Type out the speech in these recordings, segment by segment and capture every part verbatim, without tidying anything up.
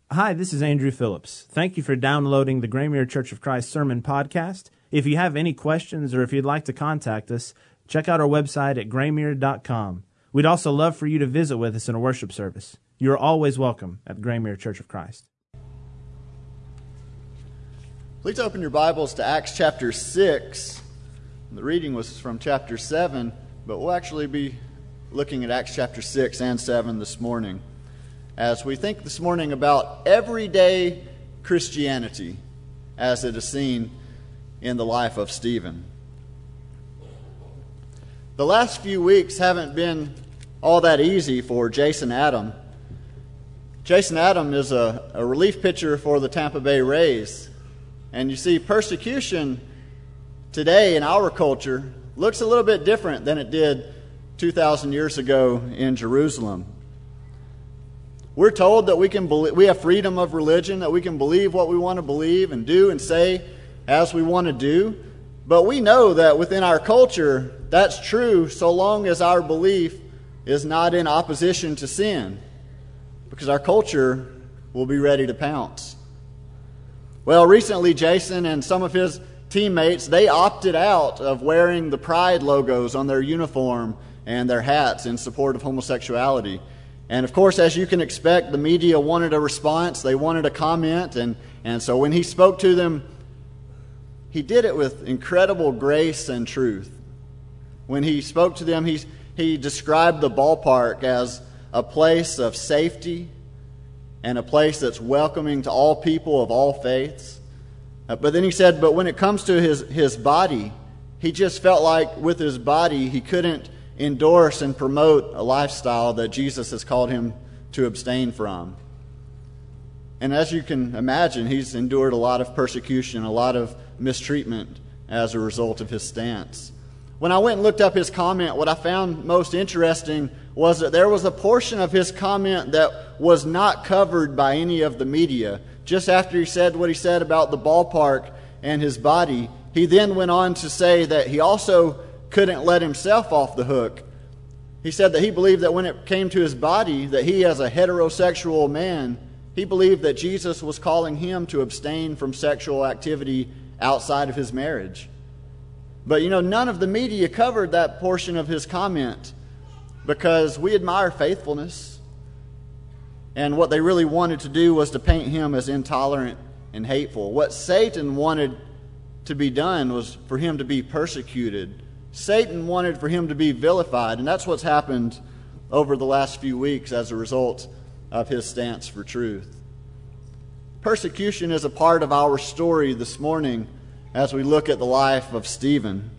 Hi, this is Andrew Phillips. Thank you for downloading the Graymere Church of Christ Sermon Podcast. If you have any questions or if you'd like to contact us, check out our website at graymere dot com. We'd also love for you to visit with us in a worship service. You are always welcome at the Graymere Church of Christ. Please open your Bibles to Acts chapter six. The reading was from chapter seven, but we'll actually be looking at Acts chapter six and seven this morning, as we think this morning about everyday Christianity as it is seen in the life of Stephen. The last few weeks haven't been all that easy for Jason Adam. Jason Adam is a, a relief pitcher for the Tampa Bay Rays. And you see, persecution today in our culture looks a little bit different than it did two thousand years ago in Jerusalem. We're told that we can believe, we have freedom of religion, that we can believe what we want to believe and do and say as we want to do. But we know that within our culture, that's true so long as our belief is not in opposition to sin, because our culture will be ready to pounce. Well, recently Jason and some of his teammates, they opted out of wearing the Pride logos on their uniform and their hats in support of homosexuality. And of course, as you can expect, the media wanted a response. They wanted a comment. And, and so when he spoke to them, he did it with incredible grace and truth. When he spoke to them, he, he described the ballpark as a place of safety and a place that's welcoming to all people of all faiths. Uh, but then he said, but when it comes to his, his body, he just felt like with his body he couldn't endorse and promote a lifestyle that Jesus has called him to abstain from. And as you can imagine, he's endured a lot of persecution, a lot of mistreatment as a result of his stance. When I went and looked up his comment, what I found most interesting was that there was a portion of his comment that was not covered by any of the media. Just after he said what he said about the ballpark and his body, he then went on to say that he also couldn't let himself off the hook. He said that he believed that when it came to his body, that he as a heterosexual man, he believed that Jesus was calling him to abstain from sexual activity outside of his marriage. But you know, none of the media covered that portion of his comment because we admire faithfulness. And what they really wanted to do was to paint him as intolerant and hateful. What Satan wanted to be done was for him to be persecuted. Satan wanted for him to be vilified, and that's what's happened over the last few weeks as a result of his stance for truth. Persecution is a part of our story this morning as we look at the life of Stephen.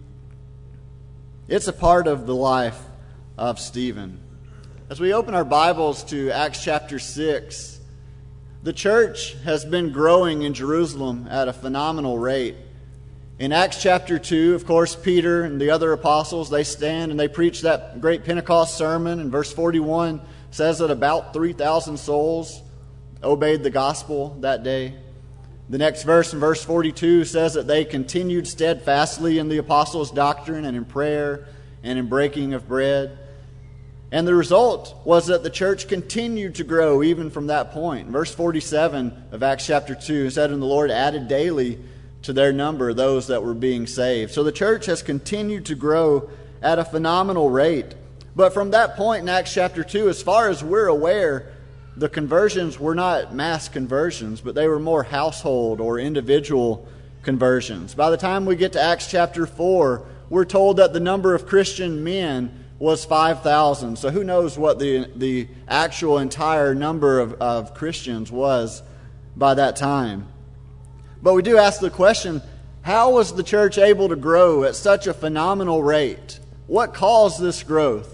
It's a part of the life of Stephen. As we open our Bibles to Acts chapter six, the church has been growing in Jerusalem at a phenomenal rate. In Acts chapter two, of course, Peter and the other apostles, they stand and they preach that great Pentecost sermon. And verse forty-one says that about three thousand souls obeyed the gospel that day. The next verse, in verse forty-two, says that they continued steadfastly in the apostles' doctrine and in prayer and in breaking of bread. And the result was that the church continued to grow even from that point. Verse forty-seven of Acts chapter two said, and the Lord added daily to their number those that were being saved. So the church has continued to grow at a phenomenal rate. But from that point in Acts chapter two, as far as we're aware, the conversions were not mass conversions, but they were more household or individual conversions. By the time we get to Acts chapter four, we're told that the number of Christian men was five thousand. So who knows what the, the actual entire number of, of Christians was by that time. But we do ask the question, how was the church able to grow at such a phenomenal rate? What caused this growth?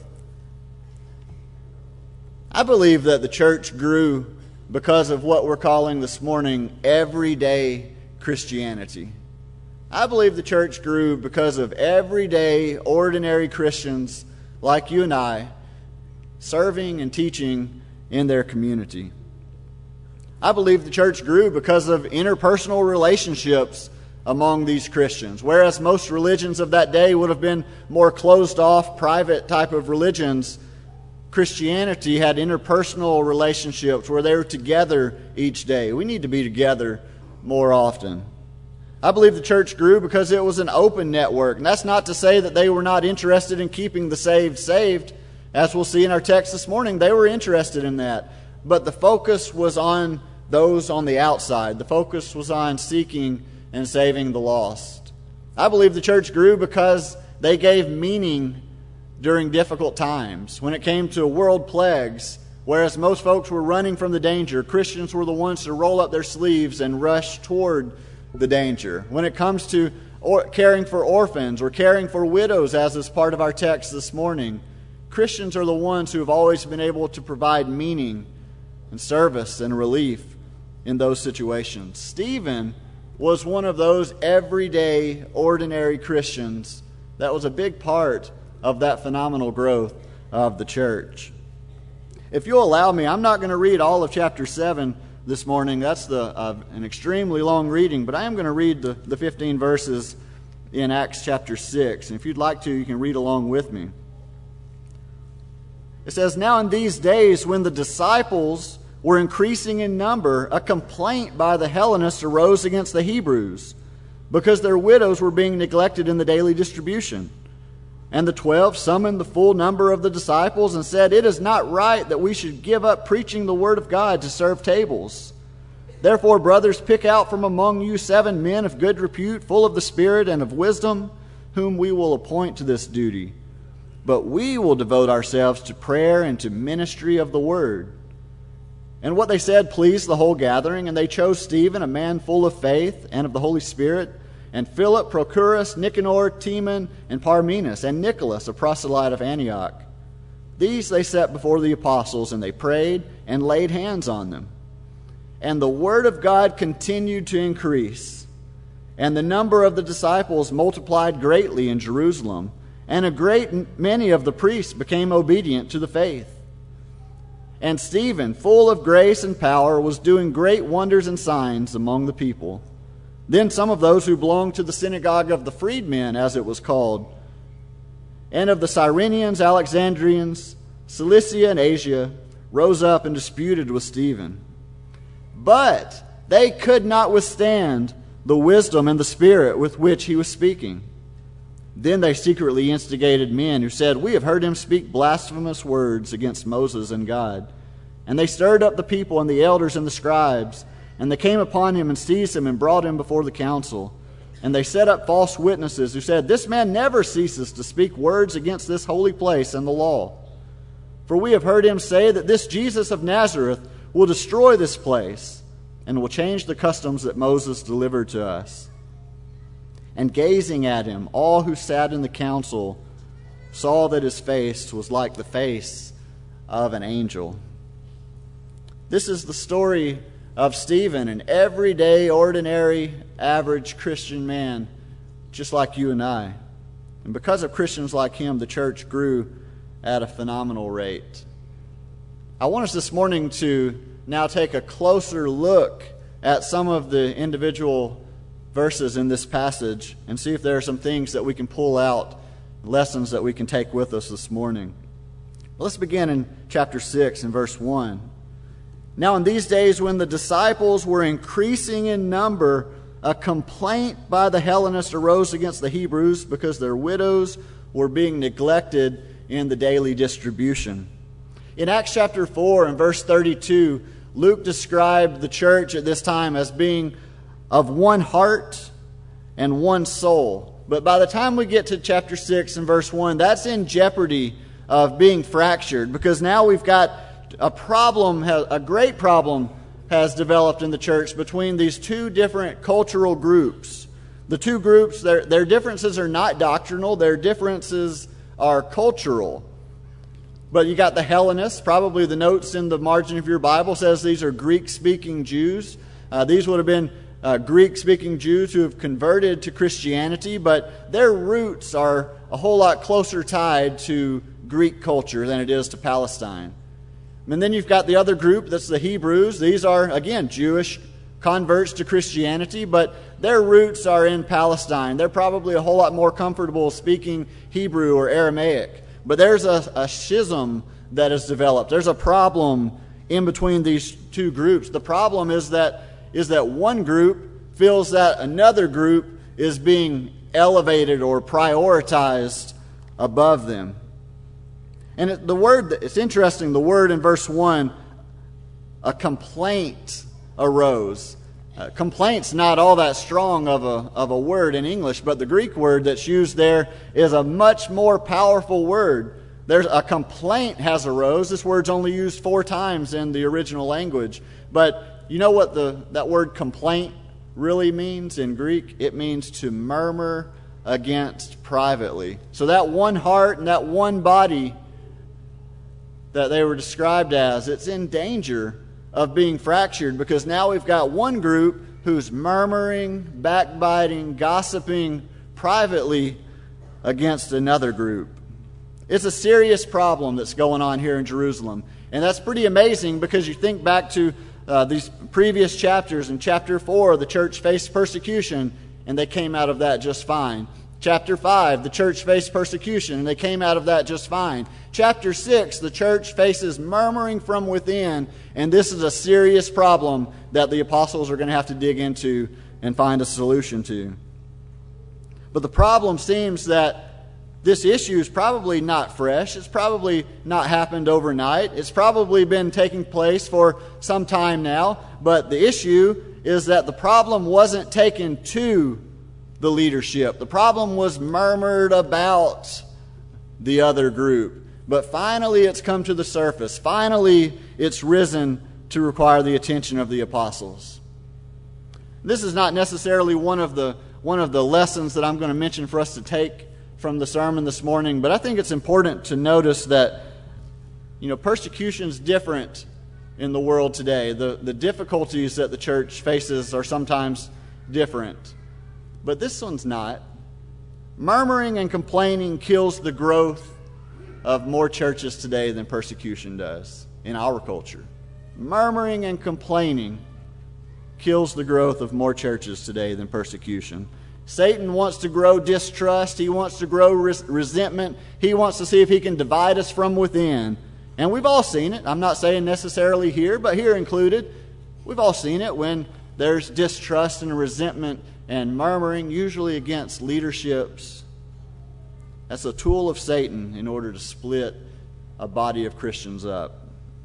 I believe that the church grew because of what we're calling this morning everyday Christianity. I believe the church grew because of everyday, ordinary Christians like you and I serving and teaching in their community. I believe the church grew because of interpersonal relationships among these Christians. Whereas most religions of that day would have been more closed off, private type of religions, Christianity had interpersonal relationships where they were together each day. We need to be together more often. I believe the church grew because it was an open network. And that's not to say that they were not interested in keeping the saved saved. As we'll see in our text this morning, they were interested in that. But the focus was on those on the outside. The focus was on seeking and saving the lost. I believe the church grew because they gave meaning during difficult times. When it came to world plagues, whereas most folks were running from the danger, Christians were the ones to roll up their sleeves and rush toward the danger. When it comes to or caring for orphans or caring for widows, as is part of our text this morning, Christians are the ones who have always been able to provide meaning and service and relief in those situations. Stephen was one of those everyday, ordinary Christians that was a big part of that phenomenal growth of the church. If you'll allow me, I'm not going to read all of chapter seven this morning. That's the uh, an extremely long reading, but I am going to read the, the fifteen verses in Acts chapter six. And if you'd like to, you can read along with me. It says, "Now in these days when the disciples were increasing in number, a complaint by the Hellenists arose against the Hebrews, because their widows were being neglected in the daily distribution. And the twelve summoned the full number of the disciples and said, 'It is not right that we should give up preaching the word of God to serve tables. Therefore, brothers, pick out from among you seven men of good repute, full of the Spirit and of wisdom, whom we will appoint to this duty. But we will devote ourselves to prayer and to ministry of the word.' And what they said pleased the whole gathering, and they chose Stephen, a man full of faith and of the Holy Spirit, and Philip, Prochorus, Nicanor, Timon, and Parmenas, and Nicholas, a proselyte of Antioch. These they set before the apostles, and they prayed and laid hands on them. And the word of God continued to increase, and the number of the disciples multiplied greatly in Jerusalem, and a great many of the priests became obedient to the faith. And Stephen, full of grace and power, was doing great wonders and signs among the people. Then some of those who belonged to the synagogue of the freedmen, as it was called, and of the Cyrenians, Alexandrians, Cilicia, and Asia, rose up and disputed with Stephen. But they could not withstand the wisdom and the spirit with which he was speaking. Then they secretly instigated men who said, 'We have heard him speak blasphemous words against Moses and God.' And they stirred up the people and the elders and the scribes, and they came upon him and seized him and brought him before the council. And they set up false witnesses who said, 'This man never ceases to speak words against this holy place and the law. For we have heard him say that this Jesus of Nazareth will destroy this place and will change the customs that Moses delivered to us.' And gazing at him, all who sat in the council saw that his face was like the face of an angel." This is the story of Stephen, an everyday, ordinary, average Christian man, just like you and I. And because of Christians like him, the church grew at a phenomenal rate. I want us this morning to now take a closer look at some of the individual verses in this passage and see if there are some things that we can pull out, lessons that we can take with us this morning. Let's begin in chapter six and verse one. "Now in these days when the disciples were increasing in number, a complaint by the Hellenists arose against the Hebrews because their widows were being neglected in the daily distribution." In Acts chapter four and verse thirty-two, Luke described the church at this time as being of one heart and one soul. But by the time we get to chapter six and verse one, that's in jeopardy of being fractured, because now we've got a problem, a great problem has developed in the church between these two different cultural groups. The two groups, their, their differences are not doctrinal, their differences are cultural. But you got the Hellenists, probably the notes in the margin of your Bible says these are Greek-speaking Jews. Uh, these would have been uh, Greek-speaking Jews who have converted to Christianity, but their roots are a whole lot closer tied to Greek culture than it is to Palestine. And then you've got the other group, that's the Hebrews. These are, again, Jewish converts to Christianity, but their roots are in Palestine. They're probably a whole lot more comfortable speaking Hebrew or Aramaic. But there's a, a schism that is developed. There's a problem in between these two groups. The problem is that is that one group feels that another group is being elevated or prioritized above them. And it, the word, it's interesting, the word in verse one, a complaint arose. Uh, complaint's not all that strong of a, of a word in English, but the Greek word that's used there is a much more powerful word. There's a complaint has arose. This word's only used four times in the original language. But you know what the that word complaint really means in Greek? It means to murmur against privately. So that one heart and that one body that they were described as, it's in danger of being fractured, because now we've got one group who's murmuring, backbiting, gossiping privately against another group. It's a serious problem that's going on here in Jerusalem. And that's pretty amazing, because you think back to uh, these previous chapters. In chapter four, the church faced persecution, and they came out of that just fine. Chapter five, the church faced persecution, and they came out of that just fine. Chapter six, the church faces murmuring from within, and this is a serious problem that the apostles are going to have to dig into and find a solution to. But the problem seems that this issue is probably not fresh. It's probably not happened overnight. It's probably been taking place for some time now. But the issue is that the problem wasn't taken to the leadership. The problem was murmured about the other group. But finally it's come to the surface. Finally it's risen to require the attention of the apostles. This is not necessarily one of the one of the lessons that I'm going to mention for us to take from the sermon this morning, but I think it's important to notice that, you know, persecution is different in the world today. The, the difficulties that the church faces are sometimes different, but this one's not. Murmuring and complaining kills the growth of more churches today than persecution does in our culture. Murmuring and complaining kills the growth of more churches today than persecution. Satan wants to grow distrust. He wants to grow res- resentment. He wants to see if he can divide us from within. And we've all seen it. I'm not saying necessarily here, but here included. We've all seen it when there's distrust and resentment and murmuring, usually against leaderships. That's a tool of Satan in order to split a body of Christians up.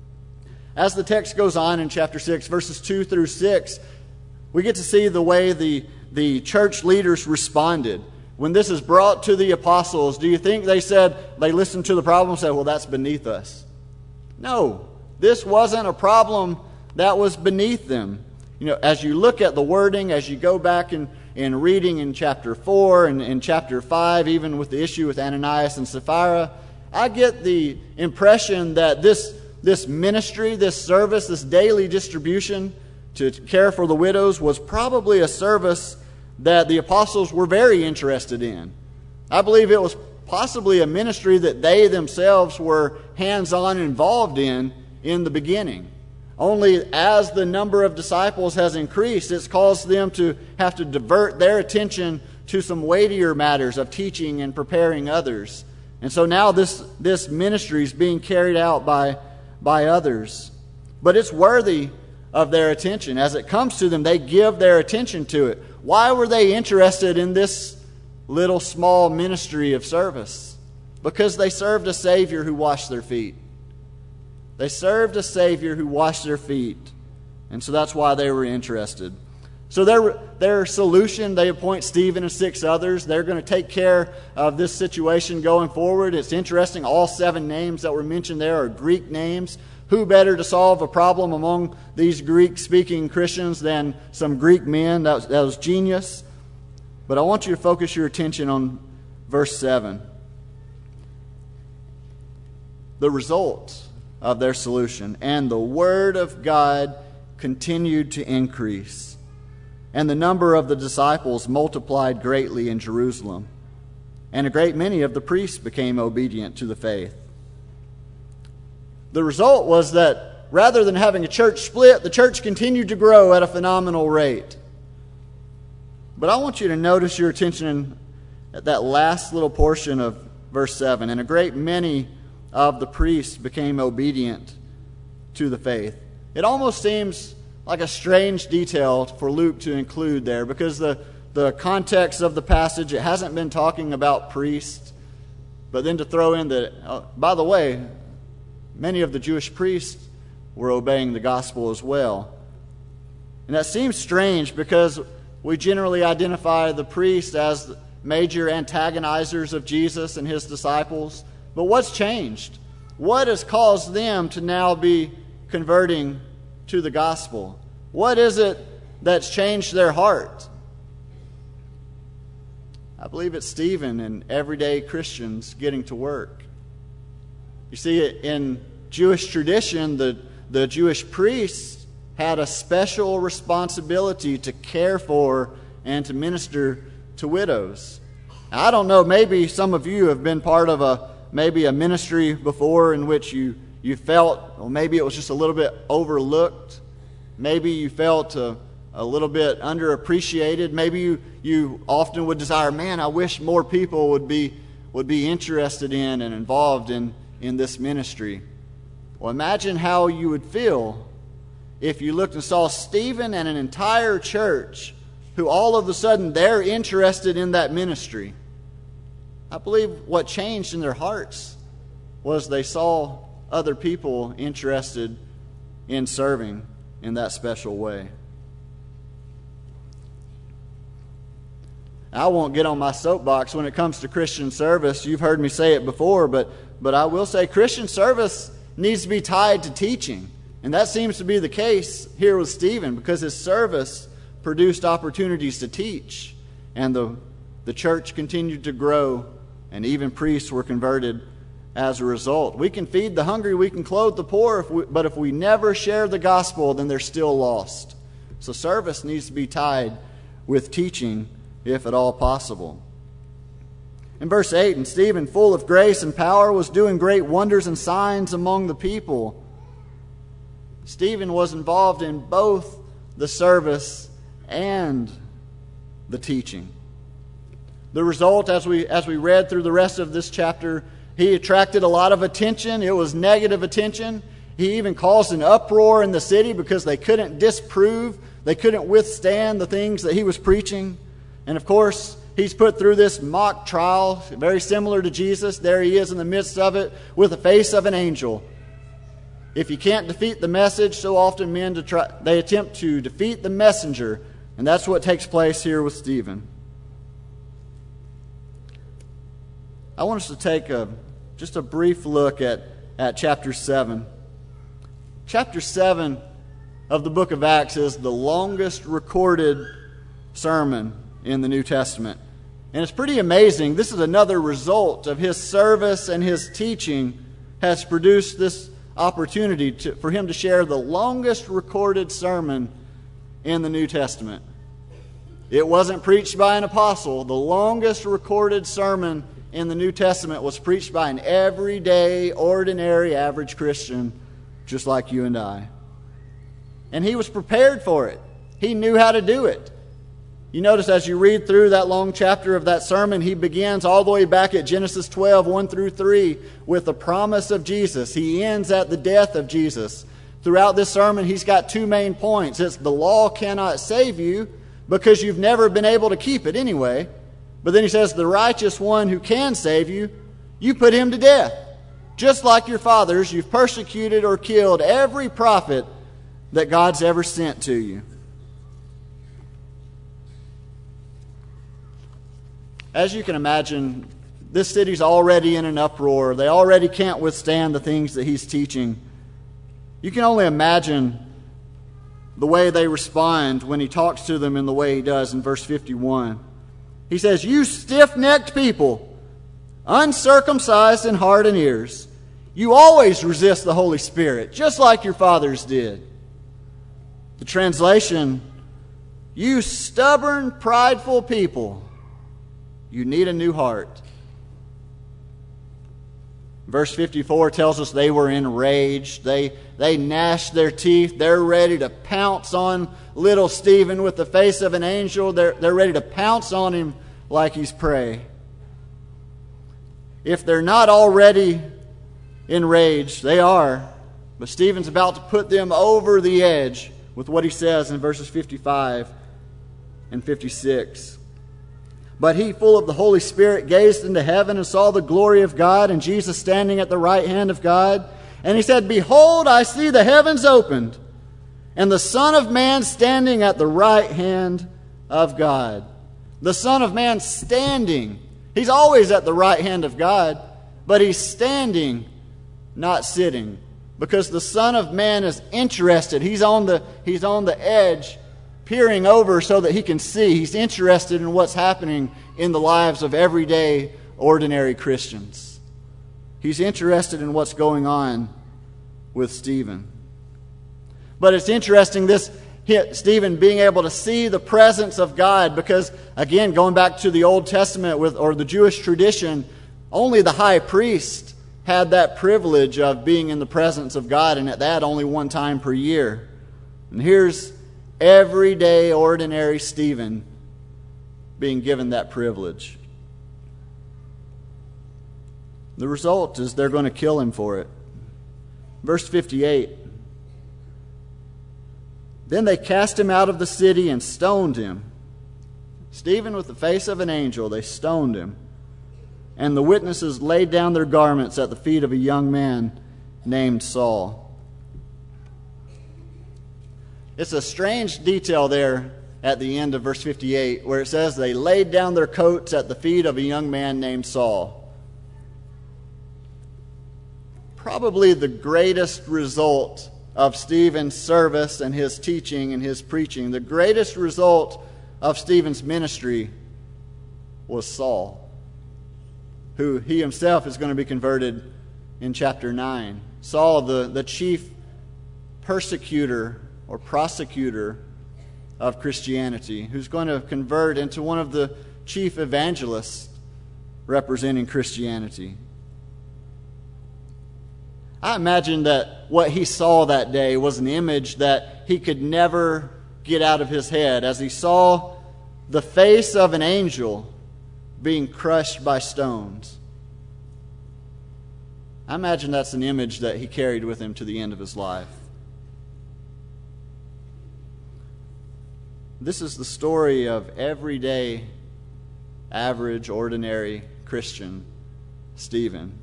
As the text goes on in chapter six, verses two through six, we get to see the way the The church leaders responded. When this is brought to the apostles, do you think they said, they listened to the problem and said, well, that's beneath us? No, this wasn't a problem that was beneath them. You know, as you look at the wording, as you go back and in, in reading in chapter four and in chapter five, even with the issue with Ananias and Sapphira, I get the impression that this, this ministry, this service, this daily distribution to care for the widows was probably a service that the apostles were very interested in. I believe it was possibly a ministry that they themselves were hands-on involved in in the beginning. Only as the number of disciples has increased, it's caused them to have to divert their attention to some weightier matters of teaching and preparing others. And so now this, this ministry is being carried out by, by others. But it's worthy of their attention. As it comes to them, they give their attention to it. Why were they interested in this little small ministry of service? Because they served a Savior who washed their feet. They served a Savior who washed their feet. And so that's why they were interested. So their, their solution, they appoint Stephen and six others. They're going to take care of this situation going forward. It's interesting, all seven names that were mentioned there are Greek names. Who better to solve a problem among these Greek-speaking Christians than some Greek men? That was, that was genius. But I want you to focus your attention on verse seven. The result of their solution. And the word of God continued to increase, and the number of the disciples multiplied greatly in Jerusalem, and a great many of the priests became obedient to the faith. The result was that rather than having a church split, the church continued to grow at a phenomenal rate. But I want you to notice your attention at that last little portion of verse seven. And a great many of the priests became obedient to the faith. It almost seems like a strange detail for Luke to include there, because the, the context of the passage, it hasn't been talking about priests, but then to throw in that, uh, by the way, many of the Jewish priests were obeying the gospel as well. And that seems strange because we generally identify the priests as major antagonizers of Jesus and his disciples. But what's changed? What has caused them to now be converting to the gospel? What is it that's changed their heart? I believe it's Stephen and everyday Christians getting to work. You see, in Jewish tradition, the, the Jewish priests had a special responsibility to care for and to minister to widows. Now, I don't know, maybe some of you have been part of a maybe a ministry before in which you, you felt, or maybe it was just a little bit overlooked. Maybe you felt a, a little bit underappreciated. Maybe you, you often would desire, man, I wish more people would be would be interested in and involved in, in this ministry. Well, imagine how you would feel if you looked and saw Stephen and an entire church who all of a sudden they're interested in that ministry. I believe what changed in their hearts was they saw other people interested in serving in that special way. I won't get on my soapbox when it comes to Christian service. You've heard me say it before, but, but I will say Christian service needs to be tied to teaching. And that seems to be the case here with Stephen, because his service produced opportunities to teach. And the, the church continued to grow, and even priests were converted as a result. We can feed the hungry, we can clothe the poor, if we, but if we never share the gospel, then they're still lost. So service needs to be tied with teaching, if at all possible. In verse eight, and Stephen, full of grace and power, was doing great wonders and signs among the people. Stephen was involved in both the service and the teaching. The result, as we as we read through the rest of this chapter, he attracted a lot of attention. It was negative attention. He even caused an uproar in the city because they couldn't disprove, they couldn't withstand the things that he was preaching. And of course, he's put through this mock trial, very similar to Jesus. There he is in the midst of it with the face of an angel. If you can't defeat the message, so often men to try, they attempt to defeat the messenger. And that's what takes place here with Stephen. I want us to take a, just a brief look at, at chapter seven. Chapter seven of the book of Acts is the longest recorded sermon in the New Testament. And it's pretty amazing. This is another result of his service, and his teaching has produced this opportunity to, for him to share the longest recorded sermon in the New Testament. It wasn't preached by an apostle. The longest recorded sermon in the New Testament was preached by an everyday, ordinary, average Christian, just like you and I. And he was prepared for it. He knew how to do it. You notice as you read through that long chapter of that sermon, he begins all the way back at Genesis twelve, one through three, with the promise of Jesus. He ends at the death of Jesus. Throughout this sermon, he's got two main points. It's the law cannot save you because you've never been able to keep it anyway. But then he says the righteous one who can save you, you put him to death. Just like your fathers, you've persecuted or killed every prophet that God's ever sent to you. As you can imagine, this city's already in an uproar. They already can't withstand the things that he's teaching. You can only imagine the way they respond when he talks to them in the way he does in verse fifty-one. He says, "You stiff-necked people, uncircumcised in heart and ears, you always resist the Holy Spirit, just like your fathers did." The translation, "You stubborn, prideful people, you need a new heart." Verse fifty-four tells us they were enraged. They, they gnashed their teeth. They're ready to pounce on little Stephen with the face of an angel. They're, they're ready to pounce on him like he's prey. If they're not already enraged. They are. But Stephen's about to put them over the edge with what he says in verses fifty-five and fifty-six. But he, full of the Holy Spirit, gazed into heaven and saw the glory of God and Jesus standing at the right hand of God. And he said, Behold, I see the heavens opened, and the Son of Man standing at the right hand of God. The Son of Man standing. He's always at the right hand of God, but he's standing, not sitting. Because the Son of Man is interested. He's on the, he's on the edge, peering over so that he can see. He's interested in what's happening in the lives of everyday, ordinary Christians. He's interested in what's going on with Stephen. But it's interesting, this Stephen being able to see the presence of God, because, again, going back to the Old Testament with or the Jewish tradition, only the high priest had that privilege of being in the presence of God, and at that only one time per year. And here's everyday, ordinary Stephen being given that privilege. The result is they're going to kill him for it. Verse fifty-eight. Then they cast him out of the city and stoned him. Stephen with the face of an angel, they stoned him. And the witnesses laid down their garments at the feet of a young man named Saul. It's a strange detail there at the end of verse fifty-eight, where it says they laid down their coats at the feet of a young man named Saul. Probably the greatest result of Stephen's service and his teaching and his preaching, the greatest result of Stephen's ministry was Saul, who he himself is going to be converted in chapter nine. Saul, the, the chief persecutor or prosecutor of Christianity, who's going to convert into one of the chief evangelists representing Christianity. I imagine that what he saw that day was an image that he could never get out of his head, as he saw the face of an angel being crushed by stones. I imagine that's an image that he carried with him to the end of his life. This is the story of everyday, average, ordinary Christian Stephen.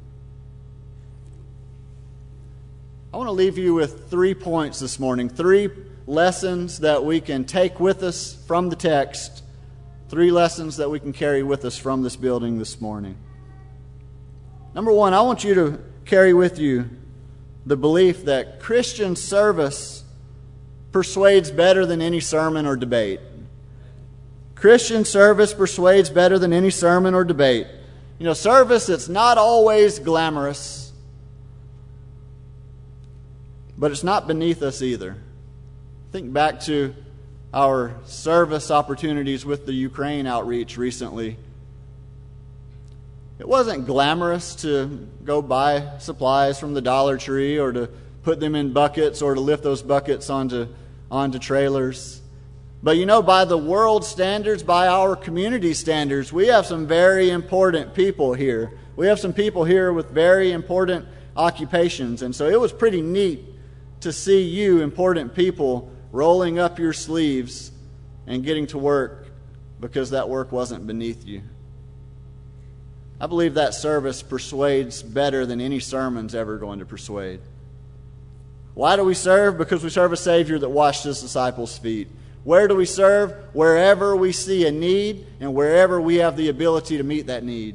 I want to leave you with three points this morning, three lessons that we can take with us from the text, three lessons that we can carry with us from this building this morning. Number one, I want you to carry with you the belief that Christian service persuades better than any sermon or debate. Christian service persuades better than any sermon or debate. You know, service, it's not always glamorous, but it's not beneath us either. Think back to our service opportunities with the Ukraine outreach recently. It wasn't glamorous to go buy supplies from the Dollar Tree or to put them in buckets or to lift those buckets onto, onto trailers. But you know, by the world standards, by our community standards, we have some very important people here. We have some people here with very important occupations. And so it was pretty neat to see you, important people, rolling up your sleeves and getting to work because that work wasn't beneath you. I believe that service persuades better than any sermon's ever going to persuade. Why do we serve? Because we serve a Savior that washed His disciples' feet. Where do we serve? Wherever we see a need and wherever we have the ability to meet that need.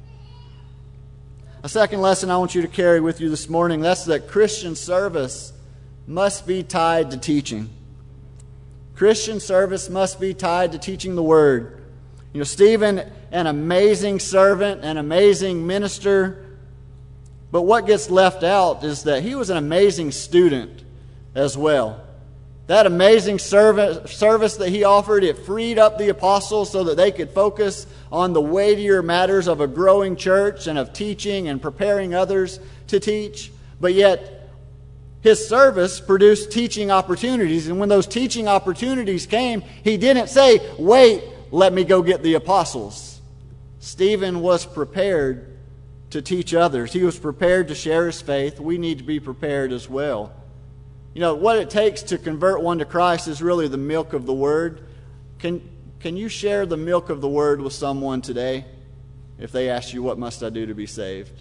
A second lesson I want you to carry with you this morning, that's that Christian service must be tied to teaching. Christian service must be tied to teaching the Word. You know, Stephen, an amazing servant, an amazing minister, but what gets left out is that he was an amazing student as well. That amazing service, service that he offered, it freed up the apostles so that they could focus on the weightier matters of a growing church and of teaching and preparing others to teach. But yet, his service produced teaching opportunities, and when those teaching opportunities came, he didn't say, wait, let me go get the apostles. Stephen was prepared to teach others. He was prepared to share his faith. We need to be prepared as well. You know, what it takes to convert one to Christ is really the milk of the Word. Can, can you share the milk of the Word with someone today if they ask you, what must I do to be saved?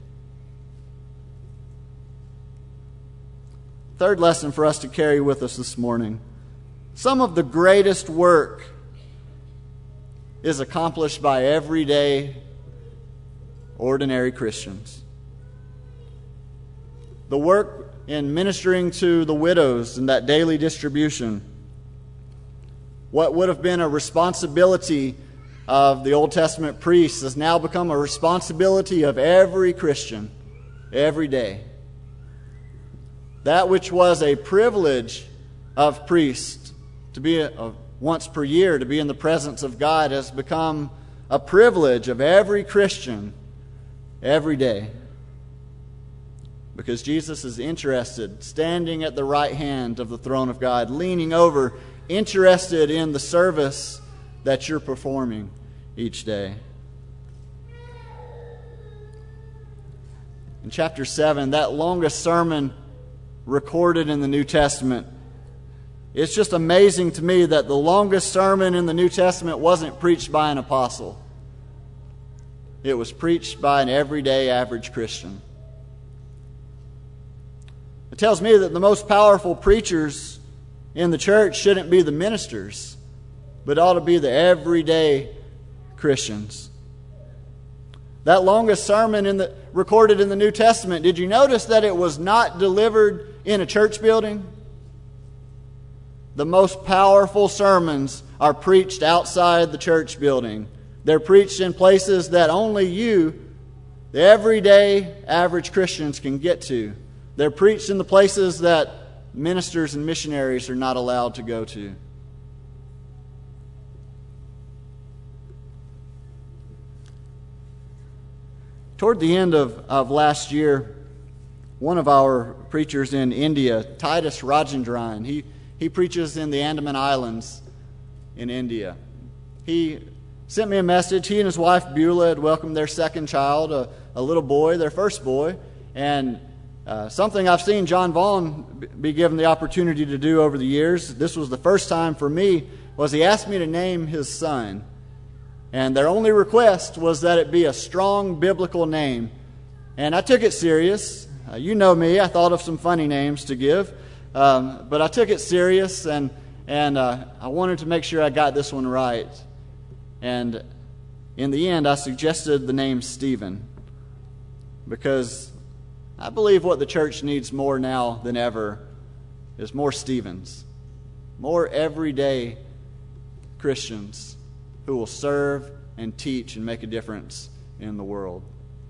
Third lesson for us to carry with us this morning. Some of the greatest work is accomplished by everyday, ordinary Christians. The work in ministering to the widows and that daily distribution, what would have been a responsibility of the Old Testament priests has now become a responsibility of every Christian every day. That which was a privilege of priests to be a, a, once per year to be in the presence of God has become a privilege of every Christian every day. Because Jesus is interested, standing at the right hand of the throne of God, leaning over, interested in the service that you're performing each day. In chapter seven, that longest sermon recorded in the New Testament, it's just amazing to me that the longest sermon in the New Testament wasn't preached by an apostle. It was preached by an everyday average Christian. It tells me that the most powerful preachers in the church shouldn't be the ministers, but ought to be the everyday Christians. That longest sermon in the, recorded in the New Testament, did you notice that it was not delivered in a church building? The most powerful sermons are preached outside the church building. They're preached in places that only you, the everyday average Christians, can get to. They're preached in the places that ministers and missionaries are not allowed to go to. Toward the end of, of last year, one of our preachers in India, Titus Rajendran, he, he preaches in the Andaman Islands in India. He sent me a message. He and his wife Beulah had welcomed their second child, a, a little boy, their first boy. And uh, something I've seen John Vaughn be given the opportunity to do over the years, this was the first time for me, was he asked me to name his son. And their only request was that it be a strong biblical name. And I took it serious. Uh, you know me, I thought of some funny names to give. Um, but I took it serious, and, and uh, I wanted to make sure I got this one right. And in the end, I suggested the name Stephen, because I believe what the church needs more now than ever is more Stephens, more everyday Christians who will serve and teach and make a difference in the world.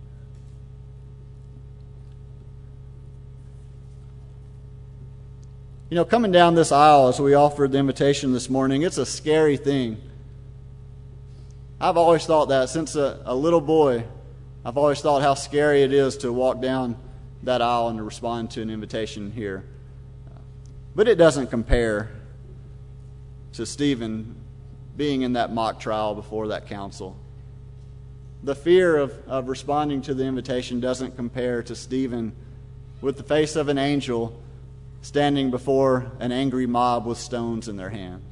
You know, coming down this aisle as we offered the invitation this morning, it's a scary thing. I've always thought that since a, a little boy. I've always thought how scary it is to walk down that aisle and to respond to an invitation here. But it doesn't compare to Stephen being in that mock trial before that council. The fear of, of responding to the invitation doesn't compare to Stephen with the face of an angel standing before an angry mob with stones in their hands.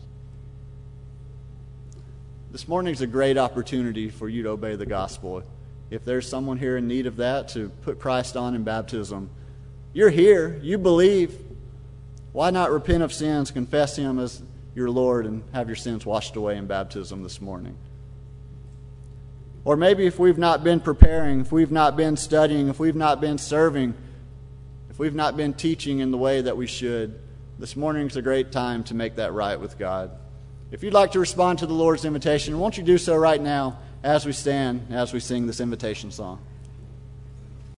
This morning's a great opportunity for you to obey the gospel. If there's someone here in need of that, to put Christ on in baptism. You're here, you believe. Why not repent of sins, confess Him as your Lord, and have your sins washed away in baptism this morning? Or maybe if we've not been preparing, if we've not been studying, if we've not been serving, if we've not been teaching in the way that we should, this morning's a great time to make that right with God. If you'd like to respond to the Lord's invitation, won't you do so right now as we stand, as we sing this invitation song?